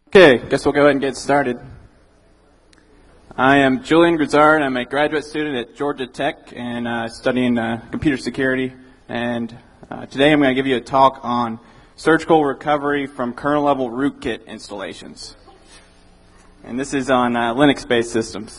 Okay, guess we'll go ahead and get started. I am Julian Grizzard. I'm a graduate student at Georgia Tech and studying computer security. And today I'm going to give you a talk on surgical recovery from kernel-level rootkit installations. And this is on Linux-based systems.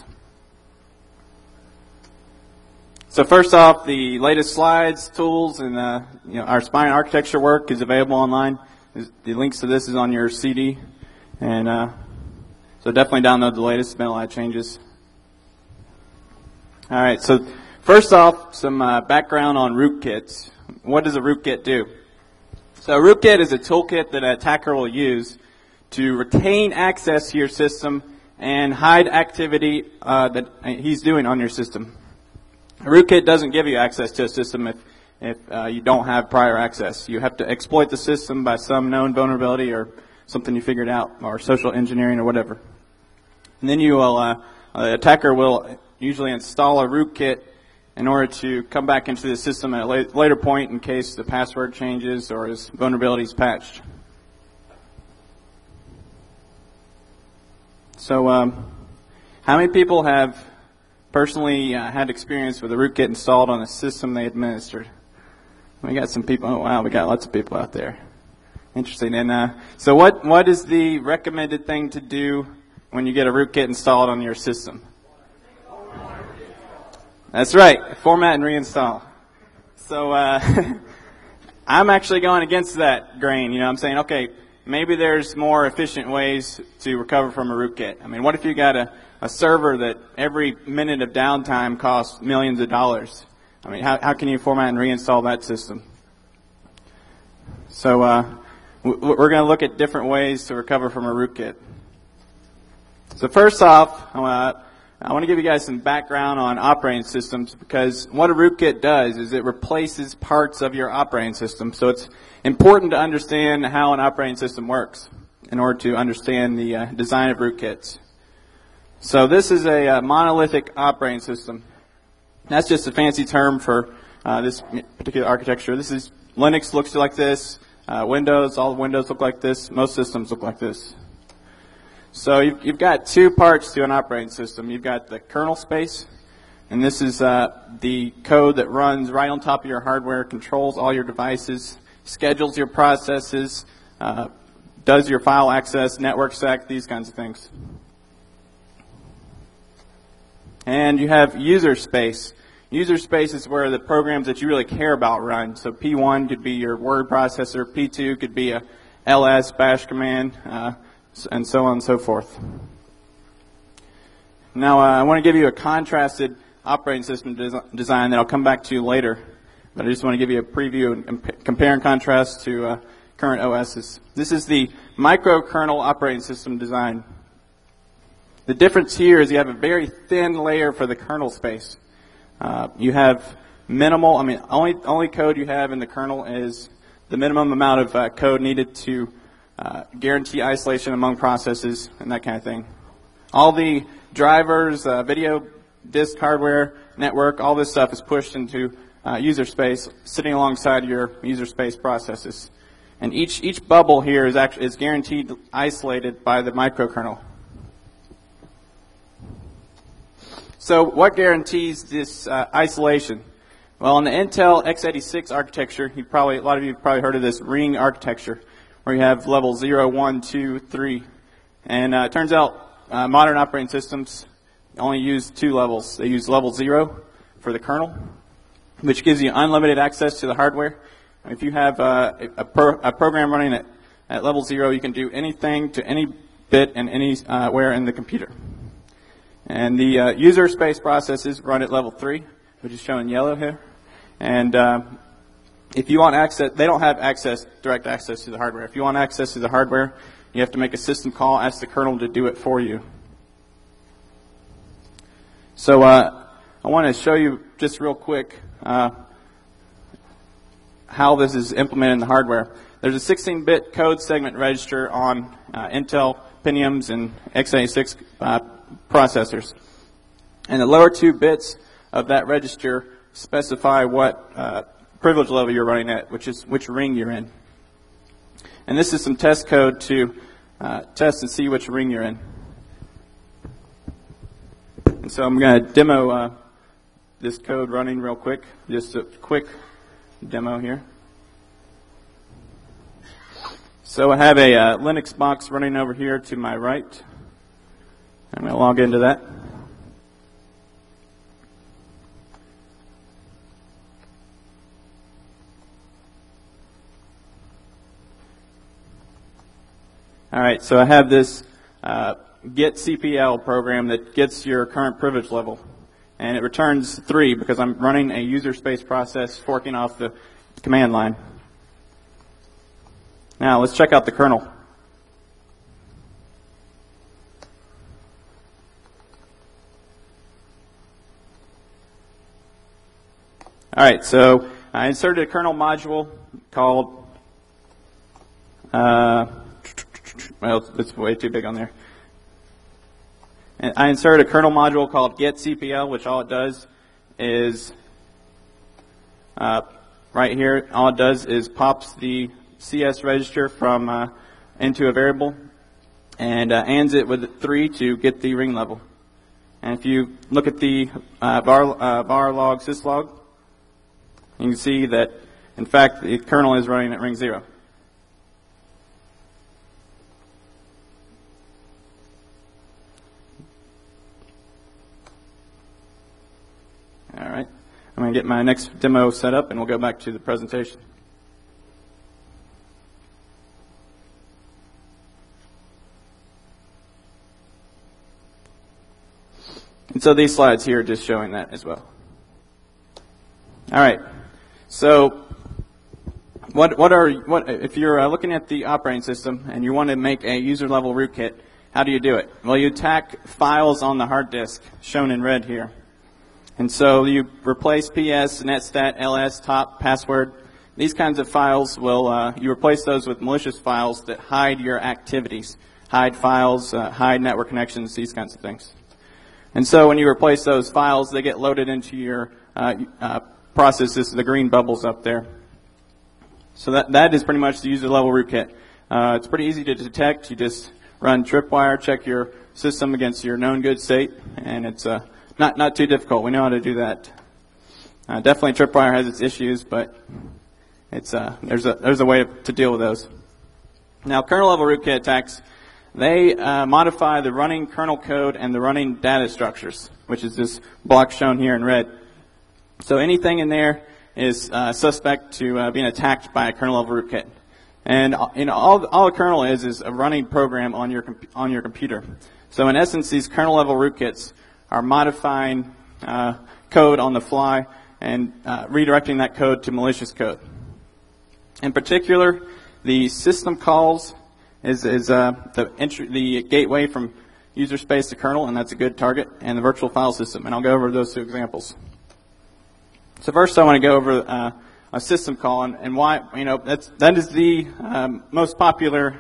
So first off, the latest slides, tools, and our spine architecture work is available online. The links to this is on your CD. And so definitely download the latest. There's been a lot of changes. All right, so first off, some background on rootkits. What does a rootkit do? So a rootkit is a toolkit that an attacker will use to retain access to your system and hide activity that he's doing on your system. A rootkit doesn't give you access to a system if you don't have prior access. You have to exploit the system by some known vulnerability or something you figured out, or social engineering or whatever. And then you will, the attacker will usually install a rootkit in order to come back into the system at a later point in case the password changes or his vulnerability is patched. So how many people have personally had experience with a rootkit installed on a system they administered? We got some people. Oh, wow, we got lots of people out there. Interesting. And so what is the recommended thing to do when you get a rootkit installed on your system? That's right. Format and reinstall. So I'm actually going against that grain. I'm saying, okay, maybe there's more efficient ways to recover from a rootkit. I mean, what if you got a server that every minute of downtime costs millions of dollars? I mean, how can you format and reinstall that system? So we're going to look at different ways to recover from a rootkit. So first off, I want to give you guys some background on operating systems, because what a rootkit does is it replaces parts of your operating system. So it's important to understand how an operating system works in order to understand the design of rootkits. So this is a monolithic operating system. That's just a fancy term for this particular architecture. This is Linux looks like this. Windows, all the Windows look like this. Most systems look like this. So you've got two parts to an operating system. You've got the kernel space, and this is the code that runs right on top of your hardware, controls all your devices, schedules your processes, does your file access, network stack, these kinds of things. And you have user space. User space is where the programs that you really care about run. So P1 could be your word processor, P2 could be a ls bash command, and so on and so forth. Now I want to give you a contrasted operating system design that I'll come back to later, but I just want to give you a preview and compare and contrast to current OSs. This is the microkernel operating system design. The difference here is you have a very thin layer for the kernel space. You have minimal, only code you have in the kernel is the minimum amount of code needed to guarantee isolation among processes and that kind of thing. All the drivers, video, disk hardware, network, all this stuff is pushed into user space, sitting alongside your user space processes. And each bubble here is guaranteed isolated by the microkernel. So what guarantees this isolation? Well, in the Intel x86 architecture, a lot of you have probably heard of this ring architecture, where you have level 0, 1, 2, 3. And it turns out modern operating systems only use two levels. They use level 0 for the kernel, which gives you unlimited access to the hardware. If you have a program running at level 0, you can do anything to any bit and anywhere in the computer. And the user space processes run at level 3, which is shown in yellow here. And if you want access, they don't have direct access to the hardware. If you want access to the hardware, you have to make a system call, ask the kernel to do it for you. So I want to show you just real quick how this is implemented in the hardware. There's a 16-bit code segment register on Intel Pentiums and x86 processors. And the lower 2 bits of that register specify what privilege level you're running at, which ring you're in. And this is some test code to test and see which ring you're in. And so I'm going to demo this code running real quick, just a quick demo here. So I have a Linux box running over here to my right. I'm going to log into that. All right, so I have this get CPL program that gets your current privilege level, and it returns 3 because I'm running a user space process forking off the command line. Now let's check out the kernel. All right, so I inserted a kernel module called well, it's way too big on there. And I inserted a kernel module called getCPL, which all it does is, right here, all it does is pops the CS register from into a variable and ANDs it with 3 to get the ring level. And if you look at the var log syslog, you can see that, in fact, the kernel is running at ring 0. All right, I'm going to get my next demo set up and we'll go back to the presentation. And so these slides here are just showing that as well. All right, so if you're looking at the operating system and you want to make a user level rootkit, how do you do it? Well, you attack files on the hard disk shown in red here. And so you replace PS, netstat, ls, top, password. These kinds of files will, you replace those with malicious files that hide your activities, hide files, hide network connections, these kinds of things. And so when you replace those files, they get loaded into your processes, the green bubbles up there. So that is pretty much the user level rootkit. It's pretty easy to detect. You just run tripwire, check your system against your known good state, and it's not too difficult. We know how to do that. Definitely tripwire has its issues, but it's there's a way to deal with those. Now, kernel level rootkit attacks, they modify the running kernel code and the running data structures, which is this block shown here in red. So anything in there is suspect to being attacked by a kernel level rootkit. And all a kernel is a running program on your computer. So in essence, these kernel level rootkits are modifying code on the fly and redirecting that code to malicious code. In particular, the system calls is the gateway from user space to kernel, and that's a good target, and the virtual file system. And I'll go over those 2 examples. So first, I want to go over a system call and why that is the most popular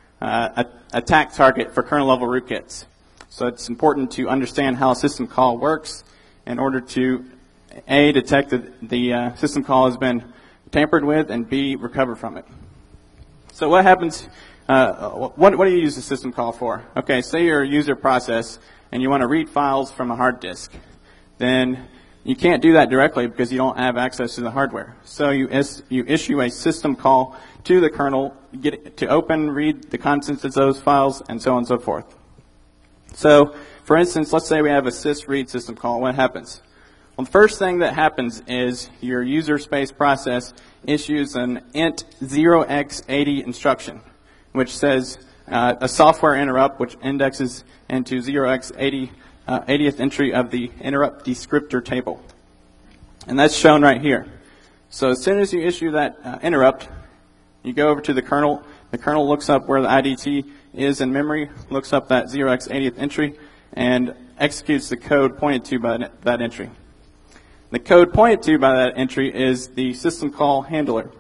attack target for kernel level rootkits. So it's important to understand how a system call works in order to A, detect that the system call has been tampered with, and B, recover from it. So what happens, what do you use the system call for? Okay, say you're a user process and you want to read files from a hard disk. Then you can't do that directly because you don't have access to the hardware. So you issue a system call to the kernel, get it to open, read the contents of those files, and so on and so forth. So, for instance, let's say we have a sysread system call. What happens? Well, the first thing that happens is your user space process issues an int 0x80 instruction, which says a software interrupt, which indexes into 0x80, 80th entry of the interrupt descriptor table. And that's shown right here. So as soon as you issue that interrupt, you go over to the kernel. The kernel looks up where the IDT is in memory, looks up that 0x80th entry, and executes the code pointed to by that entry. The code pointed to by that entry is the system call handler.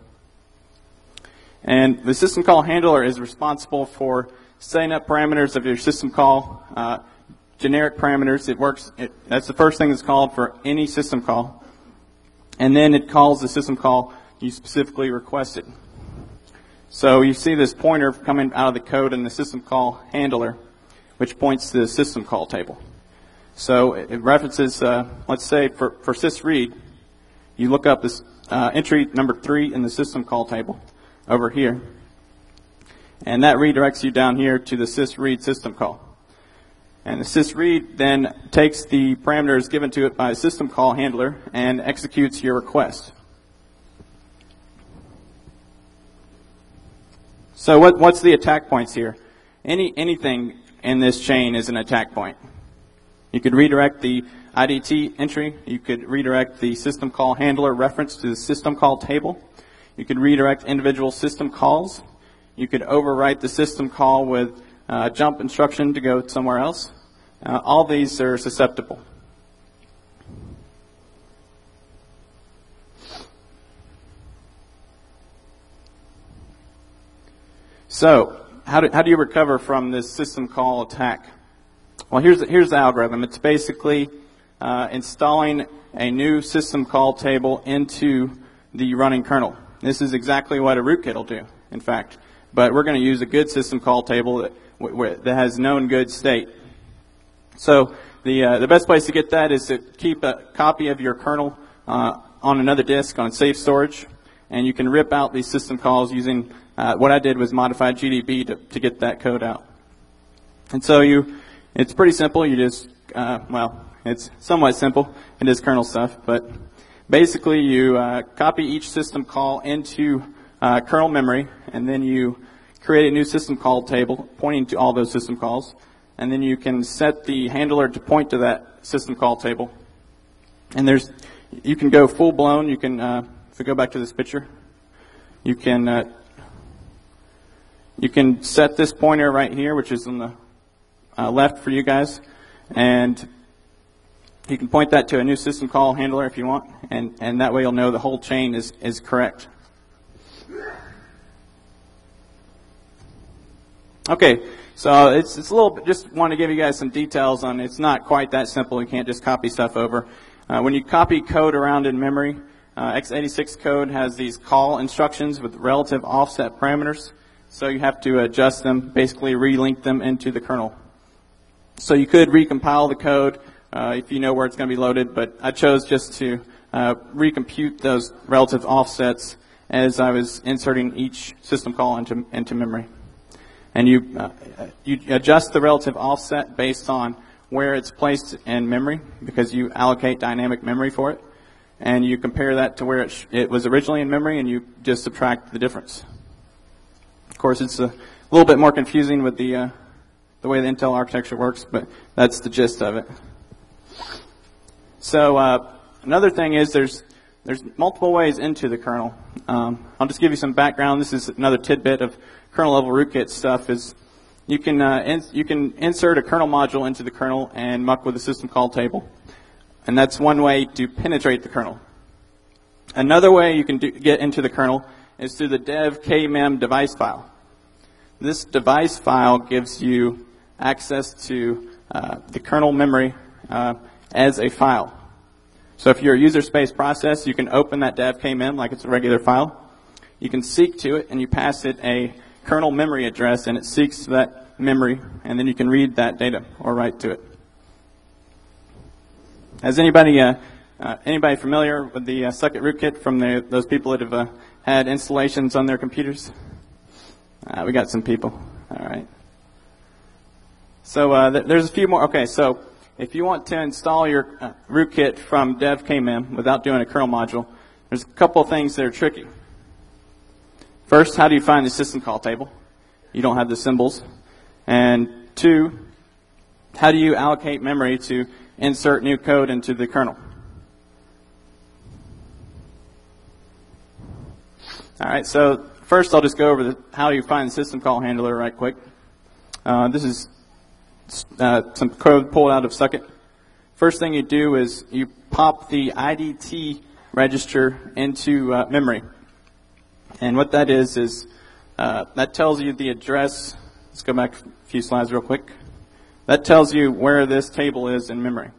And the system call handler is responsible for setting up parameters of your system call, generic parameters. That's the first thing that's called for any system call. And then it calls the system call you specifically requested. So you see this pointer coming out of the code in the system call handler, which points to the system call table. So it references, let's say for sysread, you look up this entry number 3 in the system call table over here, and that redirects you down here to the sysread system call. And the sysread then takes the parameters given to it by a system call handler and executes your request. So what's the attack points here? Anything in this chain is an attack point. You could redirect the IDT entry. You could redirect the system call handler reference to the system call table. You could redirect individual system calls. You could overwrite the system call with jump instruction to go somewhere else. All these are susceptible. So, how do you recover from this system call attack? Well, here's the algorithm. It's basically installing a new system call table into the running kernel. This is exactly what a rootkit will do, in fact. But we're going to use a good system call table that has known good state. So the best place to get that is to keep a copy of your kernel on another disk on safe storage, and you can rip out these system calls using what I did was modified GDB to get that code out. And so it's pretty simple. You just it's somewhat simple. It is kernel stuff, but basically you copy each system call into kernel memory, and then you create a new system call table pointing to all those system calls, and then you can set the handler to point to that system call table. And you can go full blown. You can, if we go back to this picture, you can set this pointer right here, which is on the left for you guys, and you can point that to a new system call handler if you want, and that way you'll know the whole chain is correct. Okay, so it's a little bit, just want to give you guys some details on it's not quite that simple. You can't just copy stuff over. When you copy code around in memory, x86 code has these call instructions with relative offset parameters, so you have to adjust them, basically relink them into the kernel. So you could recompile the code if you know where it's going to be loaded, but I chose just to recompute those relative offsets as I was inserting each system call into memory. And you adjust the relative offset based on where it's placed in memory, because you allocate dynamic memory for it, and you compare that to where it was originally in memory, and you just subtract the difference. Of course, it's a little bit more confusing with the way the Intel architecture works, but that's the gist of it. So another thing is there's multiple ways into the kernel. I'll just give you some background. This is another tidbit of kernel level rootkit stuff. Is you can insert a kernel module into the kernel and muck with the system call table, and that's one way to penetrate the kernel. Another way you can get into the kernel is through the dev kmem device file. This device file gives you access to the kernel memory as a file. So if you're a user space process, you can open that dev kmem like it's a regular file. You can seek to it, and you pass it a kernel memory address, and it seeks to that memory, and then you can read that data or write to it. Is anybody familiar with the Suckit rootkit from those people that have had installations on their computers? We got some people. All right. So there's a few more. Okay, so if you want to install your rootkit from dev kmem without doing a kernel module, there's a couple of things that are tricky. First, how do you find the system call table? You don't have the symbols. And 2, how do you allocate memory to insert new code into the kernel? All right, so first I'll just go over how you find the system call handler right quick. This is some code pulled out of Suckit. First thing you do is you pop the IDT register into memory. And what that is that tells you the address. Let's go back a few slides real quick. That tells you where this table is in memory.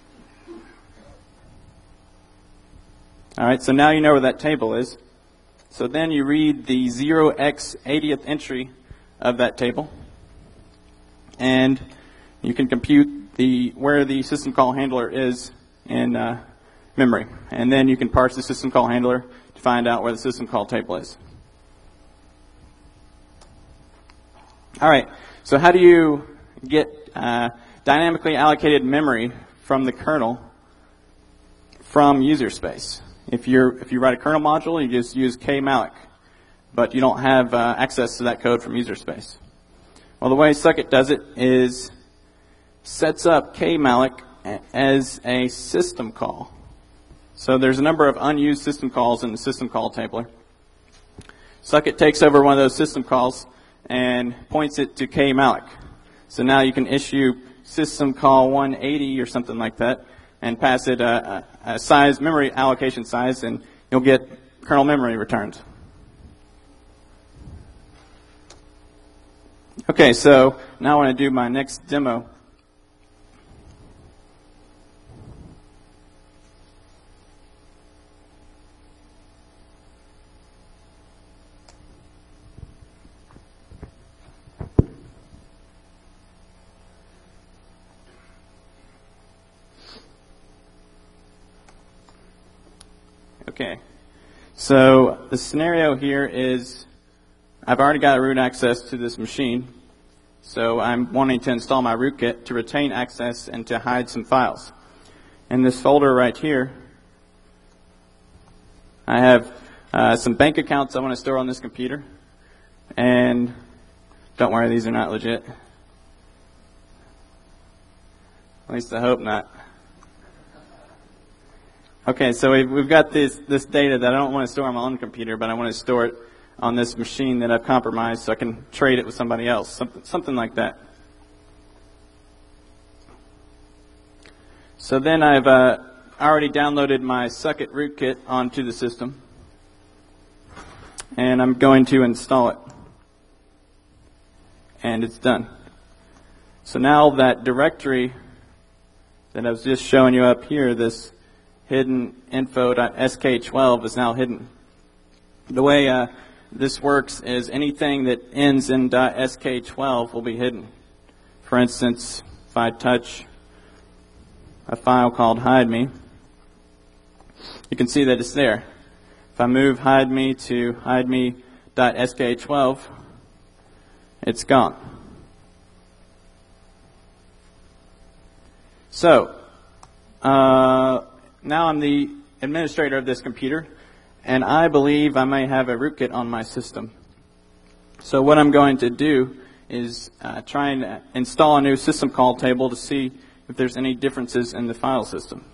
All right, so now you know where that table is. So then you read the 0x80th entry of that table, and you can compute where the system call handler is in memory. And then you can parse the system call handler to find out where the system call table is. All right, so how do you get dynamically allocated memory from the kernel from user space? If you write a kernel module, you just use kmalloc, but you don't have access to that code from user space. Well, the way Suckit does it is sets up kmalloc as a system call. So there's a number of unused system calls in the system call tabler. Suckit takes over one of those system calls and points it to kmalloc. So now you can issue system call 180 or something like that and pass it a size, memory allocation size, and you'll get kernel memory returns. Okay, so now I want to do my next demo. Okay, so the scenario here is I've already got root access to this machine, so I'm wanting to install my rootkit to retain access and to hide some files. In this folder right here, I have some bank accounts I want to store on this computer, and don't worry, these are not legit. At least I hope not. Okay, so we've got this data that I don't want to store on my own computer, but I want to store it on this machine that I've compromised so I can trade it with somebody else, something like that. So then I've already downloaded my Suckit rootkit onto the system, and I'm going to install it. And it's done. So now that directory that I was just showing you up here, this hidden info.sk12 is now hidden. The way this works is anything that ends in .sk12 will be hidden. For instance, if I touch a file called hideme, you can see that it's there. If I move hideme to hideme.sk12, it's gone. So, now I'm the administrator of this computer, and I believe I may have a rootkit on my system. So what I'm going to do is try and install a new system call table to see if there's any differences in the file system.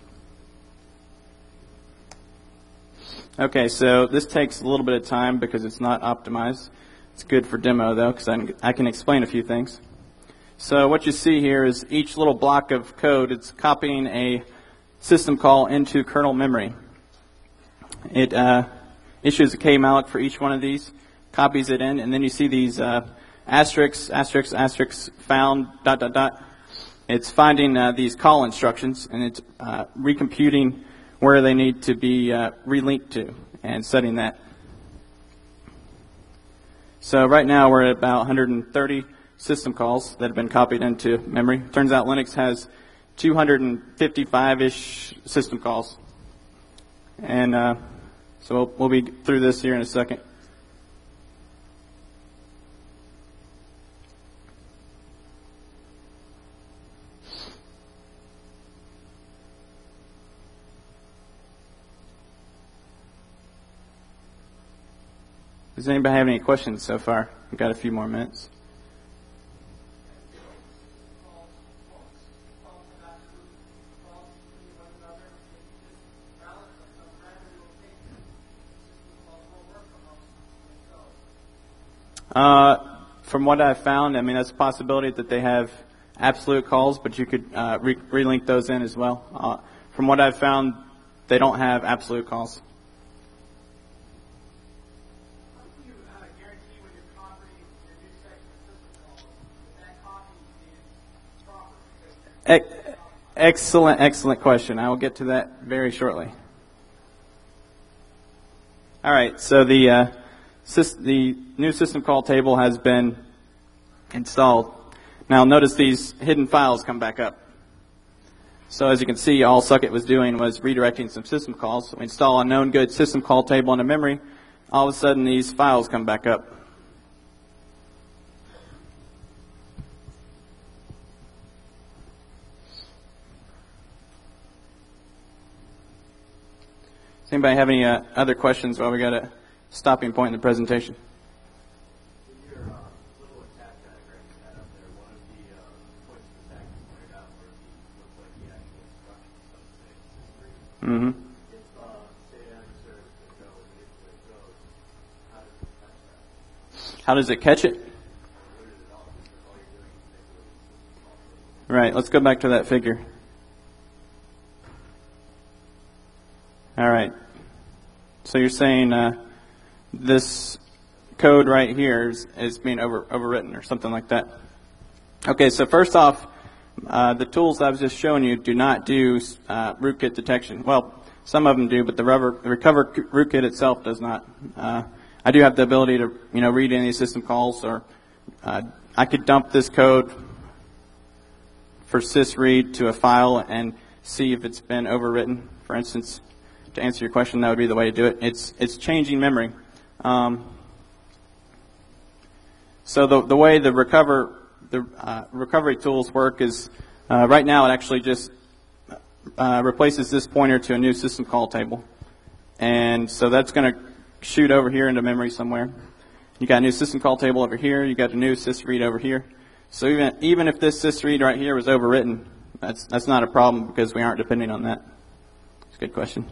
Okay, so this takes a little bit of time because it's not optimized. It's good for demo though, because I can explain a few things. So what you see here is each little block of code, it's copying a system call into kernel memory. It issues a kmalloc for each one of these, copies it in, and then you see these asterisks, asterisks, asterisks, found, ... It's finding these call instructions, and it's recomputing where they need to be relinked to and setting that. So right now we're at about 130 system calls that have been copied into memory. Turns out Linux has 255-ish system calls. And so we'll be through this here in a second. Does anybody have any questions so far? We've got a few more minutes. From what I've found, I mean, that's a possibility that they have absolute calls, but you could relink those in as well. From what I've found, they don't have absolute calls. Excellent question. I will get to that very shortly. All right, so the the new system call table has been installed. Now notice these hidden files come back up. So as you can see, all Sucket was doing was redirecting some system calls. So we install a known good system call table into memory. All of a sudden, these files come back up. Does anybody have any other questions while we got a stopping point in the presentation? Mm-hmm. How does it catch it? Right, let's go back to that figure. All right. So you're saying this code right here is being overwritten or something like that. Okay, so first off, the tools I was just showing you do not do rootkit detection. Well, some of them do, but the recover rootkit itself does not. I do have the ability to, read any system calls, or I could dump this code for sysread to a file and see if it's been overwritten. For instance, to answer your question, that would be the way to do it. It's changing memory. So the way the recovery tools work is right now it actually just replaces this pointer to a new system call table, and so that's going to shoot over here into memory somewhere. You got a new system call table over here. You got a new sysread over here. So even if this sysread right here was overwritten, that's not a problem because we aren't depending on that. It's a good question.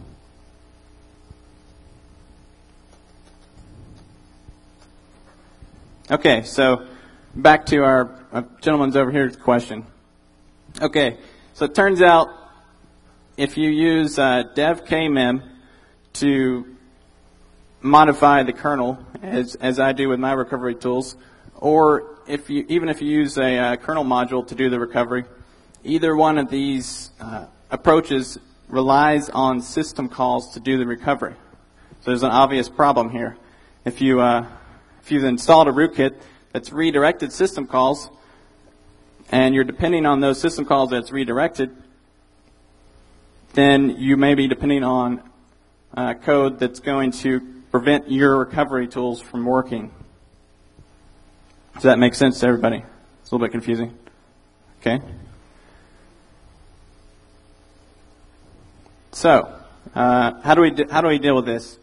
Okay, so back to our gentleman's over here's question. Okay, so it turns out if you use dev-kmem to modify the kernel, as I do with my recovery tools, or even if you use a kernel module to do the recovery, either one of these approaches relies on system calls to do the recovery. So there's an obvious problem here. If you've installed a rootkit that's redirected system calls, and you're depending on those system calls that's redirected, then you may be depending on code that's going to prevent your recovery tools from working. Does that make sense to everybody? It's a little bit confusing. Okay. So, how do we deal with this?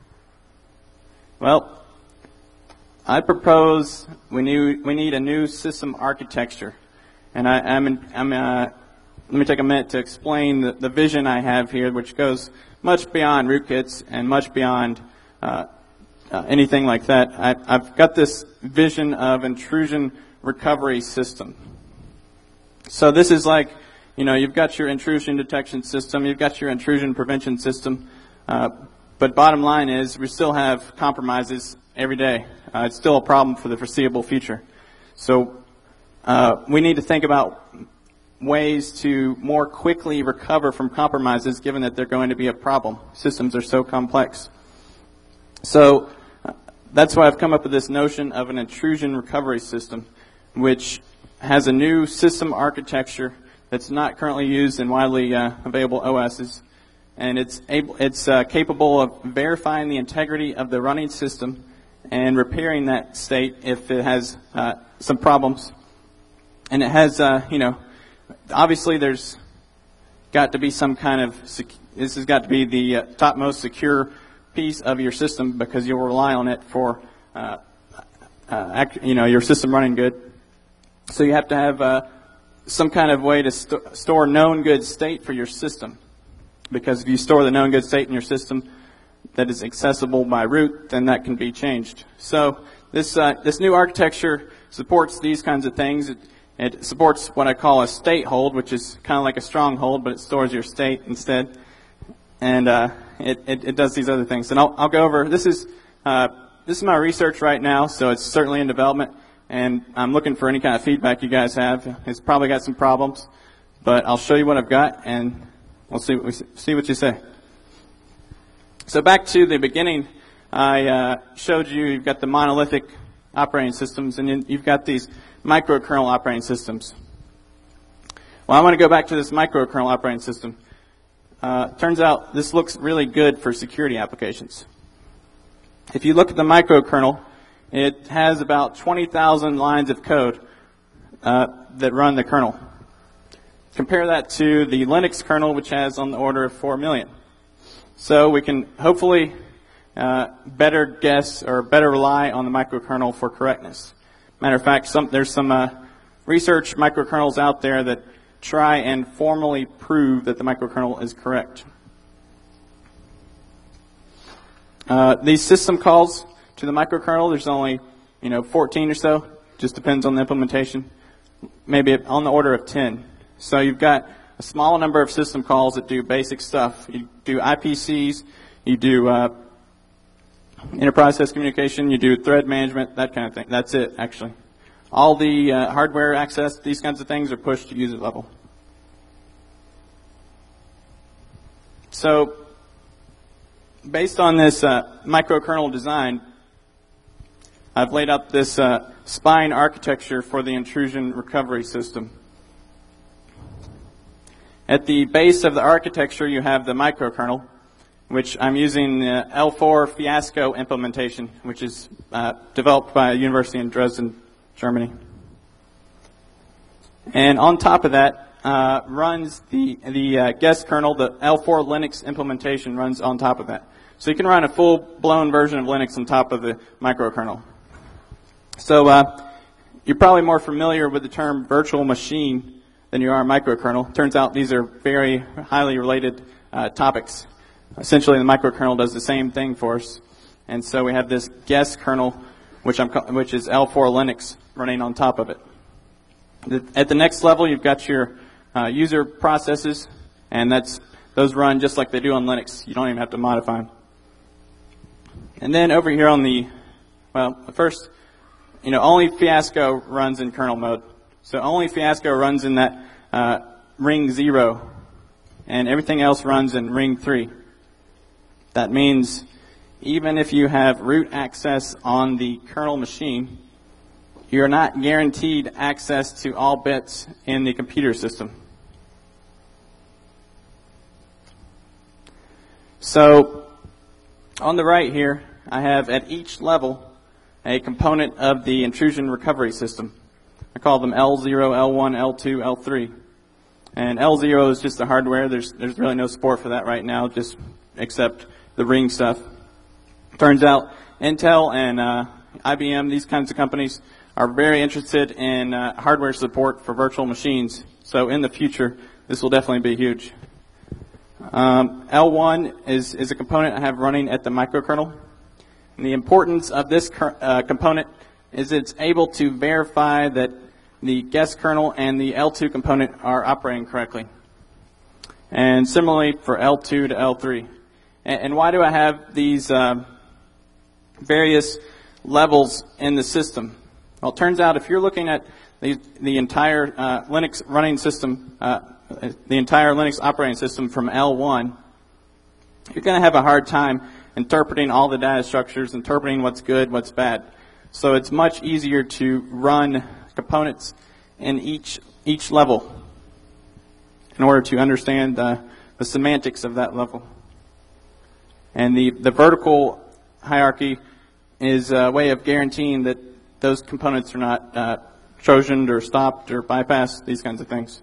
Well, I propose we need a new system architecture, and let me take a minute to explain the vision I have here, which goes much beyond rootkits and much beyond anything like that. I've got this vision of intrusion recovery system. So this is like, you've got your intrusion detection system, you've got your intrusion prevention system, but bottom line is we still have compromises every day. It's still a problem for the foreseeable future. So we need to think about ways to more quickly recover from compromises, given that they're going to be a problem. Systems are so complex. So that's why I've come up with this notion of an intrusion recovery system, which has a new system architecture that's not currently used in widely available OSs, and it's capable of verifying the integrity of the running system and repairing that state if it has some problems. And it has, obviously there's got to be some kind of, this has got to be the topmost secure piece of your system because you'll rely on it for, your system running good. So you have to have some kind of way to store known good state for your system. Because if you store the known good state in your system that is accessible by root, then that can be changed. So this new architecture supports these kinds of things. It supports what I call a state hold, which is kind of like a stronghold, but it stores your state instead. And it does these other things. And I'll go over, this is my research right now, so it's certainly in development. And I'm looking for any kind of feedback you guys have. It's probably got some problems, but I'll show you what I've got, and we'll see what you say. So back to the beginning I showed you, you've got the monolithic operating systems, and then you've got these microkernel operating systems. Well, I want to go back to this microkernel operating system. Turns out this looks really good for security applications. If you look at the microkernel, it has about 20,000 lines of code that run the kernel. Compare that to the Linux kernel, which has on the order of 4 million. So we can hopefully better guess or better rely on the microkernel for correctness. Matter of fact, there's some research microkernels out there that try and formally prove that the microkernel is correct. These system calls to the microkernel, there's only 14 or so. Just depends on the implementation. Maybe on the order of 10. So you've got a small number of system calls that do basic stuff. You do IPCs, you do inter-process communication, you do thread management, that kind of thing. That's it, actually. All the hardware access, these kinds of things are pushed to user level. So, based on this microkernel design, I've laid out this spine architecture for the intrusion recovery system. At the base of the architecture, you have the microkernel, which I'm using the L4 Fiasco implementation, which is developed by a university in Dresden, Germany. And on top of that runs the guest kernel, the L4 Linux implementation runs on top of that. So you can run a full-blown version of Linux on top of the microkernel. So you're probably more familiar with the term virtual machine than you are microkernel. Turns out these are very highly related topics. Essentially, the microkernel does the same thing for us. And so we have this guest kernel, which is L4 Linux, running on top of it. At the next level, you've got your user processes, and those run just like they do on Linux. You don't even have to modify them. And then over here on first, only Fiasco runs in kernel mode. So only Fiasco runs in that ring 0, and everything else runs in ring 3. That means even if you have root access on the kernel machine, you're not guaranteed access to all bits in the computer system. So on the right here, I have at each level a component of the intrusion recovery system. I call them L0, L1, L2, L3. And L0 is just the hardware. There's really no support for that right now, just except the ring stuff. Turns out Intel and IBM, these kinds of companies, are very interested in hardware support for virtual machines. So in the future, this will definitely be huge. L1 is a component I have running at the microkernel. And the importance of this component is it's able to verify that the guest kernel and the L2 component are operating correctly. And similarly for L2 to L3. And why do I have these various levels in the system? Well, it turns out if you're looking at the entire Linux running system, the entire Linux operating system from L1, you're going to have a hard time interpreting all the data structures, interpreting what's good, what's bad. So it's much easier to run components in each level in order to understand the semantics of that level. And the vertical hierarchy is a way of guaranteeing that those components are not trojaned or stopped or bypassed, these kinds of things.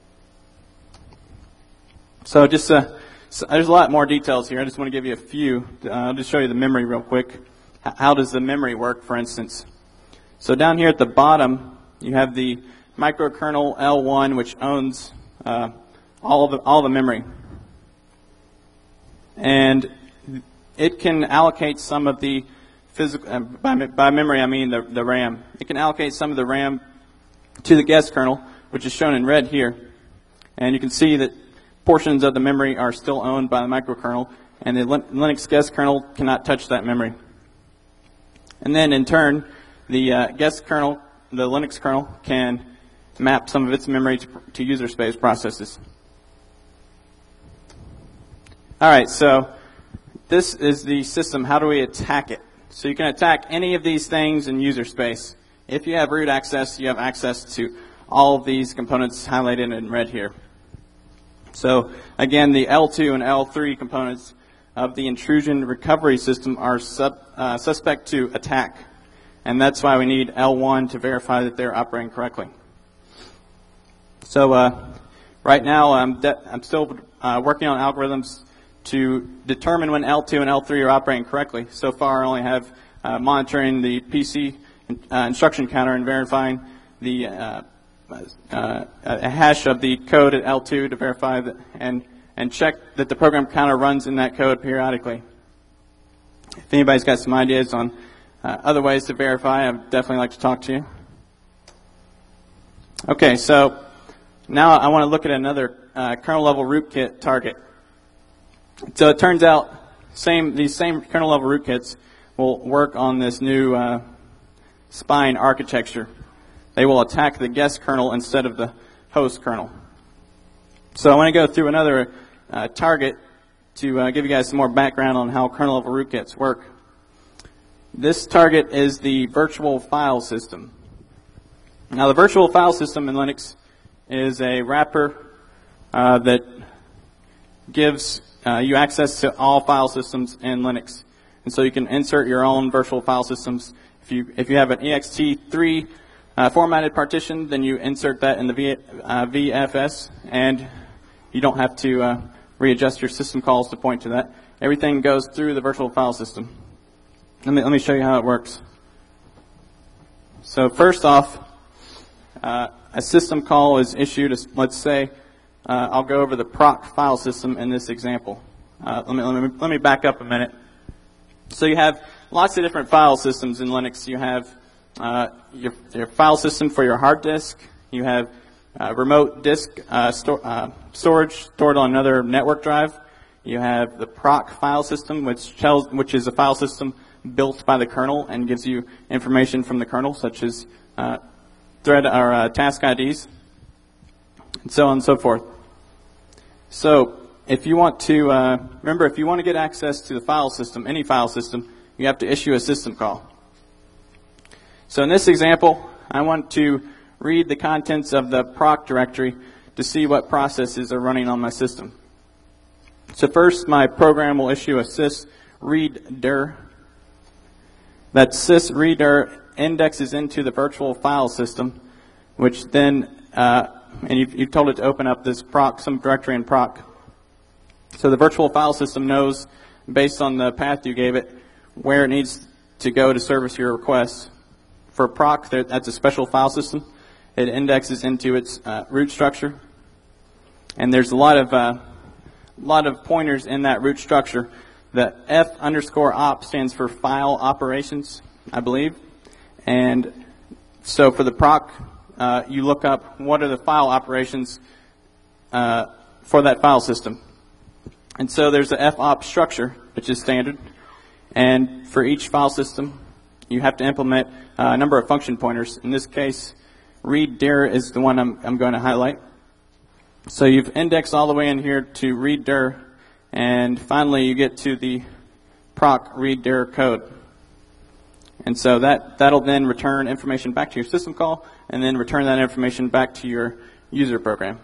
So there's a lot more details here. I just want to give you a few. I'll just show you the memory real quick. How does the memory work, for instance? So down here at the bottom, you have the microkernel L1, which owns all the memory. And it can allocate some of the physical, by memory I mean the RAM. It can allocate some of the RAM to the guest kernel, which is shown in red here. And you can see that portions of the memory are still owned by the microkernel, and the Linux guest kernel cannot touch that memory. And then in turn, the guest kernel, the Linux kernel, can map some of its memory to user space processes. All right, so this is the system. How do we attack it? So you can attack any of these things in user space. If you have root access, you have access to all of these components highlighted in red here. So again, the L2 and L3 components of the intrusion recovery system are suspect to attack. And that's why we need L1 to verify that they're operating correctly. So right now, I'm still working on algorithms to determine when L2 and L3 are operating correctly. So far, I only have monitoring the PC instruction counter and verifying the a hash of the code at L2 to verify that and check that the program counter runs in that code periodically. If anybody's got some ideas on other ways to verify, I'd definitely like to talk to you. Okay, so now I want to look at another kernel level rootkit target. So it turns out these same kernel level rootkits will work on this new spine architecture. They will attack the guest kernel instead of the host kernel. So I want to go through another target to give you guys some more background on how kernel level rootkits work. This target is the virtual file system. Now the virtual file system in Linux is a wrapper that gives you access to all file systems in Linux. And so you can insert your own virtual file systems. If you have an ext3 formatted partition, then you insert that in the VFS, and you don't have to readjust your system calls to point to that. Everything goes through the virtual file system. Let me show you how it works. So first off, a system call is issued. Let's say I'll go over the proc file system in this example. Let me back up a minute. So you have lots of different file systems in Linux. You have your file system for your hard disk. You have remote disk storage stored on another network drive. You have the proc file system, which is a file system built by the kernel and gives you information from the kernel, such as thread or task IDs, and so on and so forth. So if you want to remember, if you want to get access to the file system, any file system, you have to issue a system call. So in this example, I want to read the contents of the proc directory to see what processes are running on my system. So first, my program will issue a sysreaddir. That sysreaddir indexes into the virtual file system, which then, and you've told it to open up this proc, some directory in proc. So the virtual file system knows, based on the path you gave it, where it needs to go to service your requests. For proc, that's a special file system. It indexes into its root structure, and there's a lot of pointers in that root structure. The F_op stands for file operations, I believe. And so for the proc, you look up what are the file operations for that file system. And so there's a FOP structure, which is standard. And for each file system, you have to implement a number of function pointers. In this case, readdir is the one I'm going to highlight. So you've indexed all the way in here to readdir, and finally you get to the proc readdir code. And so that'll then return information back to your system call, and then return that information back to your user program.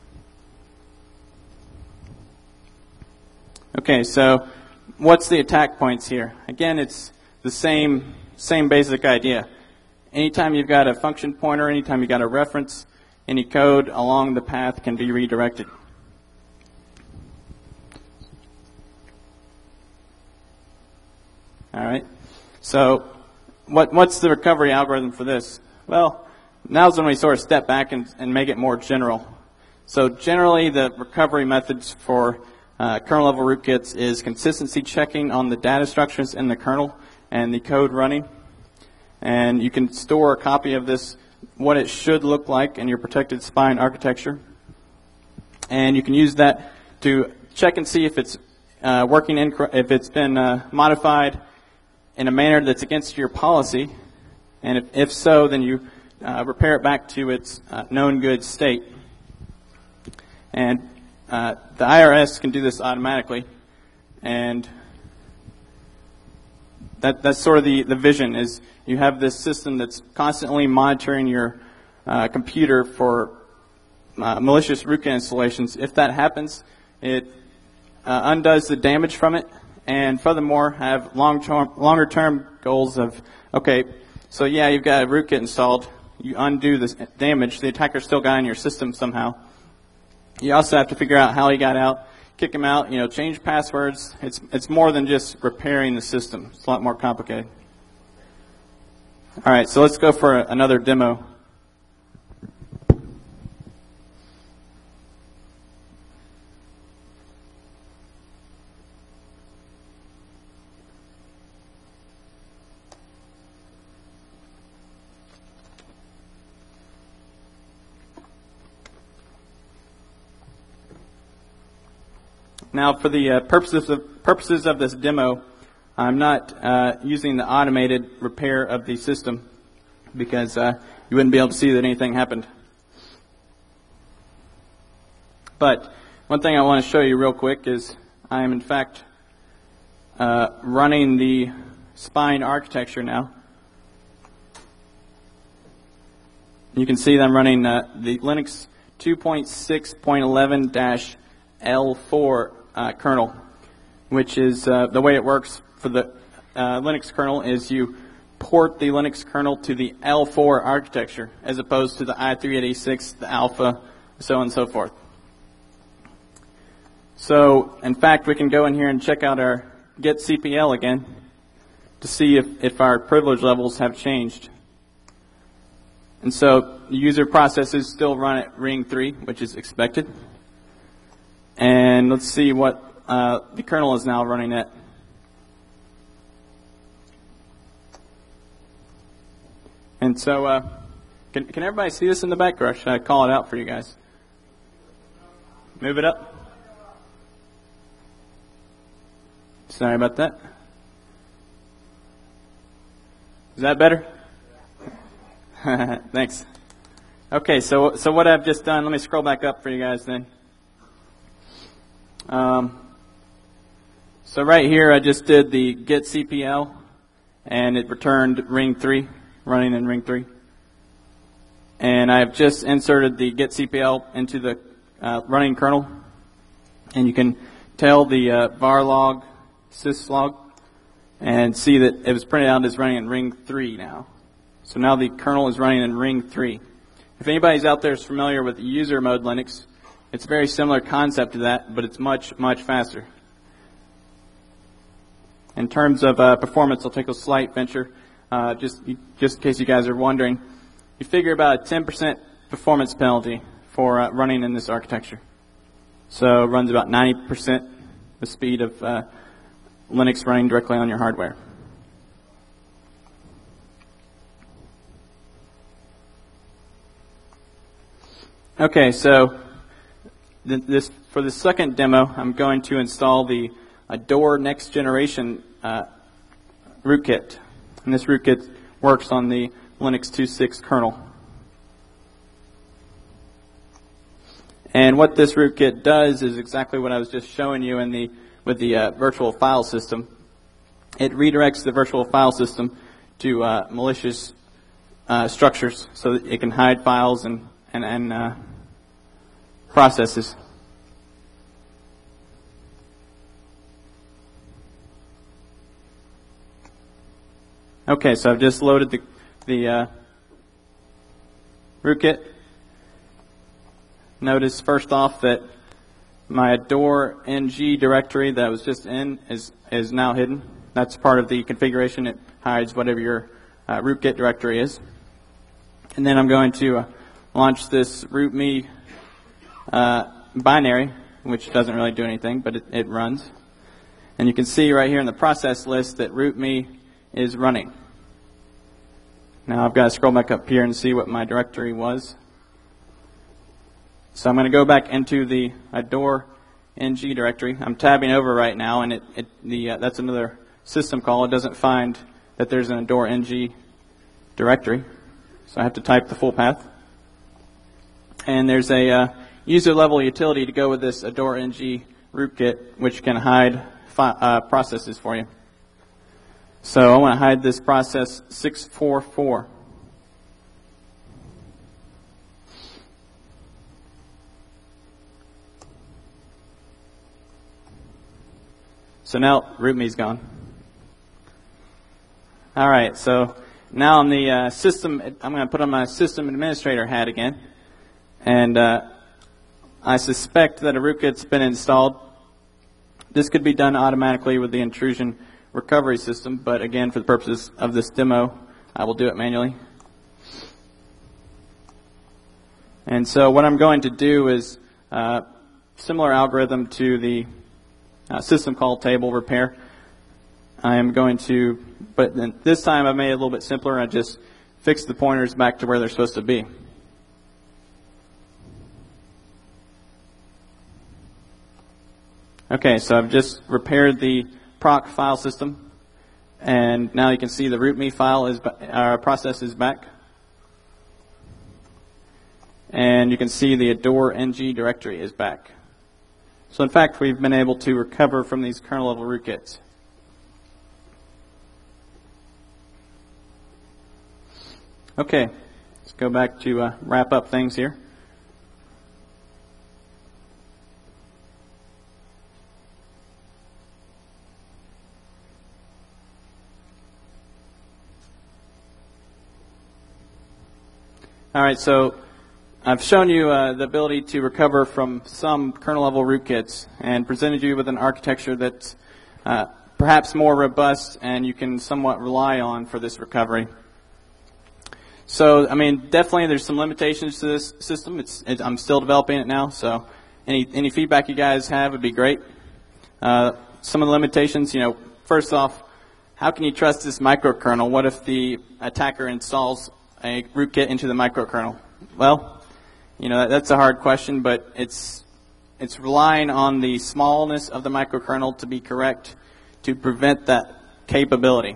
Okay, so what's the attack points here? Again, it's the same basic idea. Anytime you've got a function pointer, anytime you've got a reference, any code along the path can be redirected. All right. So what's the recovery algorithm for this? Well, now's when we sort of step back and make it more general. So generally, the recovery methods for kernel level rootkits is consistency checking on the data structures in the kernel and the code running. And you can store a copy of this, what it should look like in your protected spine architecture. And you can use that to check and see if it's working, if it's been modified in a manner that's against your policy. And if so, then you repair it back to its known good state. And the IRS can do this automatically. And That's sort of the vision, is you have this system that's constantly monitoring your computer for malicious rootkit installations. If that happens, it undoes the damage from it, and furthermore have longer term goals of, okay, so yeah, you've got a rootkit installed, you undo this damage, the attacker still got in your system somehow. You also have to figure out how he got out, kick him out, change passwords. It's more than just repairing the system. It's a lot more complicated. All right, so let's go for another demo. Now, for the purposes of this demo, I'm not using the automated repair of the system because you wouldn't be able to see that anything happened. But one thing I want to show you real quick is I am in fact running the spine architecture now. You can see that I'm running the Linux 2.6.11-L4 kernel, which is the way it works for the Linux kernel is you port the Linux kernel to the L4 architecture as opposed to the i386, the alpha, so on and so forth. So, in fact, we can go in here and check out our getCPL again to see if our privilege levels have changed. And so the user processes still run at ring 3, which is expected. And let's see what the kernel is now running at. And so, can everybody see this in the background? Should I call it out for you guys? Move it up. Sorry about that. Is that better? Thanks. Okay, so what I've just done, let me scroll back up for you guys then. So right here I just did the getCPL and it returned ring 3, running in ring 3. And I've just inserted the getCPL into the running kernel, and you can tell the var log, syslog, and see that it was printed out as running in ring 3 now. So now the kernel is running in ring 3. If anybody's out there is familiar with user mode Linux, it's a very similar concept to that, but it's much, much faster. In terms of performance, I'll take a slight venture, just in case you guys are wondering. You figure about a 10% performance penalty for running in this architecture. So it runs about 90% the speed of Linux running directly on your hardware. Okay, so for the second demo, I'm going to install the Adore Next Generation rootkit. And this rootkit works on the Linux 2.6 kernel. And what this rootkit does is exactly what I was just showing you with the virtual file system. It redirects the virtual file system to malicious structures so that it can hide files and processes. Okay, so I've just loaded the rootkit. Notice first off that my Adore ng directory that I was just in is now hidden. That's part of the configuration. It hides whatever your rootkit directory is. And then I'm going to launch this rootme binary, which doesn't really do anything, but it runs. And you can see right here in the process list that rootme is running. Now I've got to scroll back up here and see what my directory was. So I'm going to go back into the Adore ng directory. I'm tabbing over right now, and that's another system call. It doesn't find that there's an Adore ng directory, so I have to type the full path. And there's a user level utility to go with this Adore ng rootkit, which can hide processes for you. So I want to hide this process 644. So now rootme's gone. All right, so now on the system, I'm going to put on my system administrator hat again. And I suspect that a rootkit's been installed. This could be done automatically with the intrusion recovery system, but again, for the purposes of this demo, I will do it manually. And so what I'm going to do is similar algorithm to the system call table repair. I am going to, but this time I made it a little bit simpler. I just fixed the pointers back to where they're supposed to be. Okay, so I've just repaired the proc file system, and now you can see the rootme file is process is back, and you can see the adore ng directory is back. So in fact, we've been able to recover from these kernel level rootkits. Okay, let's go back to wrap up things here. All right, so I've shown you the ability to recover from some kernel-level rootkits and presented you with an architecture that's perhaps more robust and you can somewhat rely on for this recovery. So, I mean, definitely there's some limitations to this system. I'm still developing it now, so any feedback you guys have would be great. Some of the limitations, first off, how can you trust this microkernel? What if the attacker installs a rootkit into the microkernel? Well, that's a hard question, but it's relying on the smallness of the microkernel to be correct to prevent that capability.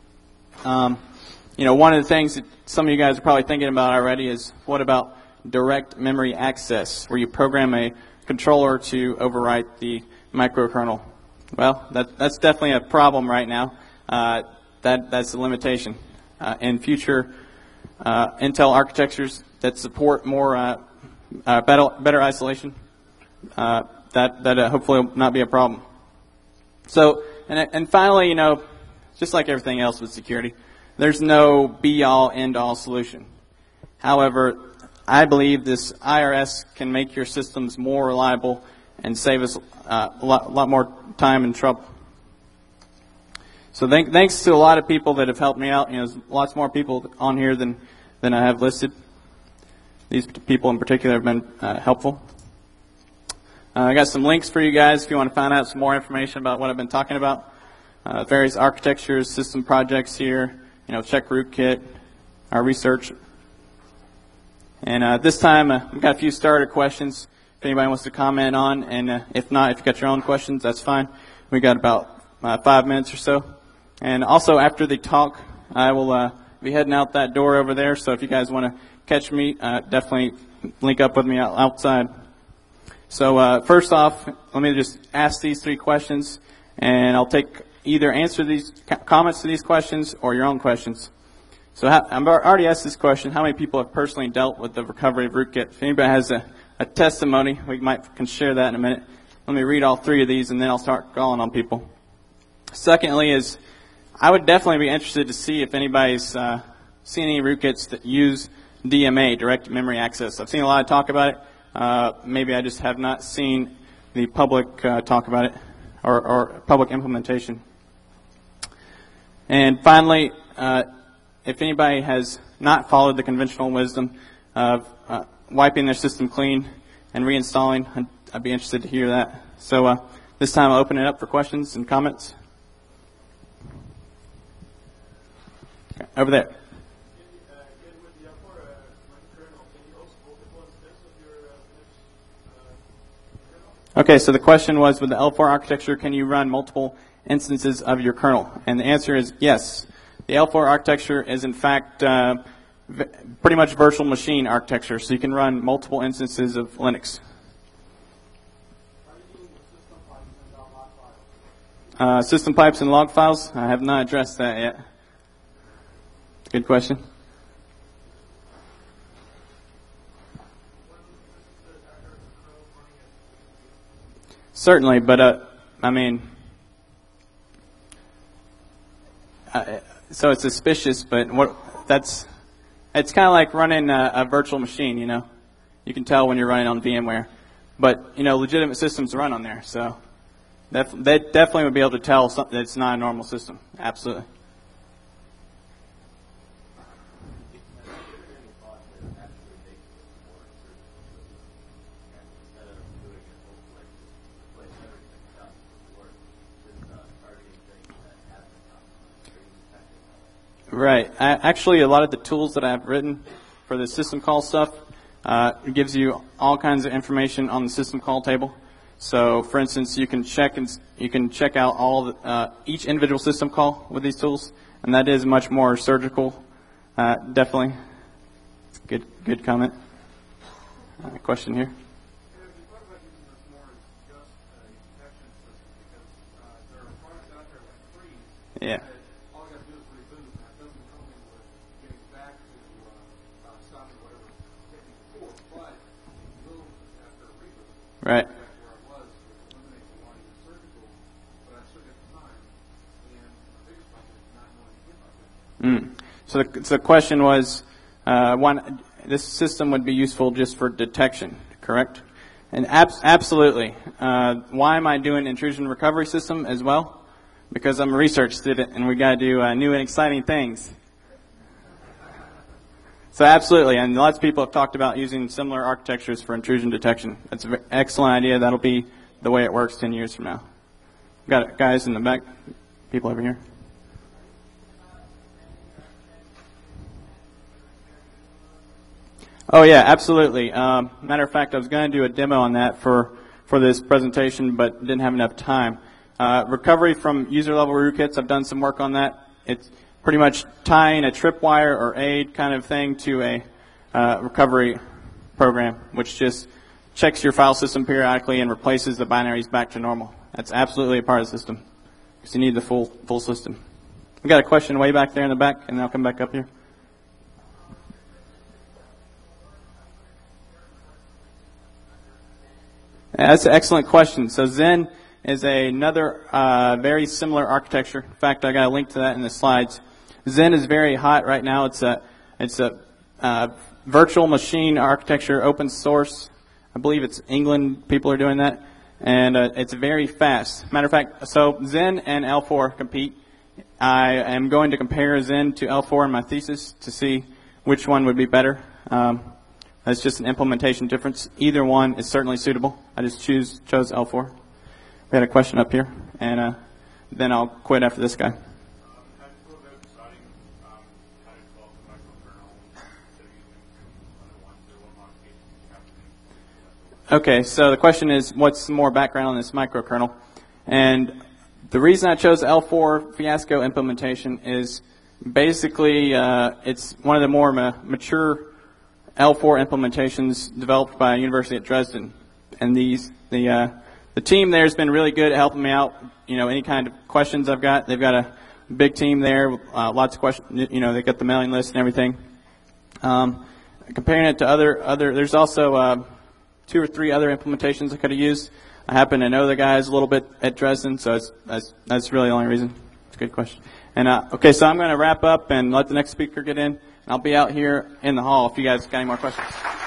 One of the things that some of you guys are probably thinking about already is what about direct memory access, where you program a controller to overwrite the microkernel? Well, that's definitely a problem right now. That's a limitation. In future Intel architectures that support more better isolation, that hopefully will not be a problem. So, and finally, just like everything else with security, there's no be-all, end-all solution. However, I believe this IRS can make your systems more reliable and save us a lot more time and trouble. So thanks to a lot of people that have helped me out. There's lots more people on here than I have listed. These people in particular have been helpful. I got some links for you guys if you want to find out some more information about what I've been talking about. Various architectures, system projects here, check rootkit, our research. And this time, we've got a few starter questions if anybody wants to comment on. And if not, if you've got your own questions, that's fine. We've got about 5 minutes or so. And also, after the talk, I will be heading out that door over there. So if you guys want to catch me, definitely link up with me outside. So first off, let me just ask these 3 questions, and I'll either answer these comments to these questions or your own questions. So I've already asked this question: how many people have personally dealt with the recovery of rootkit? If anybody has a testimony, we can share that in a minute. Let me read all 3 of these, and then I'll start calling on people. Secondly is, I would definitely be interested to see if anybody's seen any rootkits that use DMA, direct memory access. I've seen a lot of talk about it. Maybe I just have not seen the public talk about it or public implementation. And finally, if anybody has not followed the conventional wisdom of wiping their system clean and reinstalling, I'd be interested to hear that. So this time I'll open it up for questions and comments. Okay, over there. Okay, so the question was, with the L4 architecture, can you run multiple instances of your kernel? And the answer is yes. The L4 architecture is, in fact, pretty much virtual machine architecture, so you can run multiple instances of Linux. System pipes and log files. I have not addressed that yet. Good question. Certainly, but I mean, so it's suspicious, but it's kind of like running a virtual machine, you know. You can tell when you're running on VMware, but you know, legitimate systems run on there, so they definitely would be able to tell something that's not a normal system. Absolutely. Right. Actually, a lot of the tools that I've written for the system call stuff gives you all kinds of information on the system call table. So, for instance, you can check out all each individual system call with these tools, and that is much more surgical. Definitely. Good comment. Question here. Yeah. Right. So the question was, this system would be useful just for detection, correct? And absolutely. Why am I doing intrusion recovery system as well? Because I'm a research student and we got to do new and exciting things. So absolutely, and lots of people have talked about using similar architectures for intrusion detection. That's an excellent idea. That'll be the way it works 10 years from now. Got it, guys in the back, people over here. Oh yeah, absolutely. Matter of fact, I was going to do a demo on that for this presentation, but didn't have enough time. Recovery from user level rootkits, I've done some work on that. It's pretty much tying a tripwire or AID kind of thing to a recovery program, which just checks your file system periodically and replaces the binaries back to normal. That's absolutely a part of the system, because you need the full system. We got a question way back there in the back, and then I'll come back up here. Yeah, that's an excellent question. So Zen is another very similar architecture. In fact, I got a link to that in the slides. Zen is very hot right now. It's a virtual machine architecture, open source. I believe it's England people are doing that, and it's very fast. Matter of fact, so Zen and L4 compete. I am going to compare Zen to L4 in my thesis to see which one would be better. That's just an implementation difference. Either one is certainly suitable. I just chose L4. We had a question up here, and then I'll quit after this guy. Okay, so the question is, what's more background on this microkernel? And the reason I chose L4 Fiasco implementation is basically it's one of the more mature L4 implementations developed by University at Dresden. And the team there has been really good at helping me out. You know, any kind of questions I've got, they've got a big team there, lots of questions. You know, they got the mailing list and everything. Comparing it to other, there's also 2 or 3 other implementations I could have used. I happen to know the guys a little bit at Dresden, so that's really the only reason. It's a good question. And okay, so I'm going to wrap up and let the next speaker get in. I'll be out here in the hall if you guys got any more questions.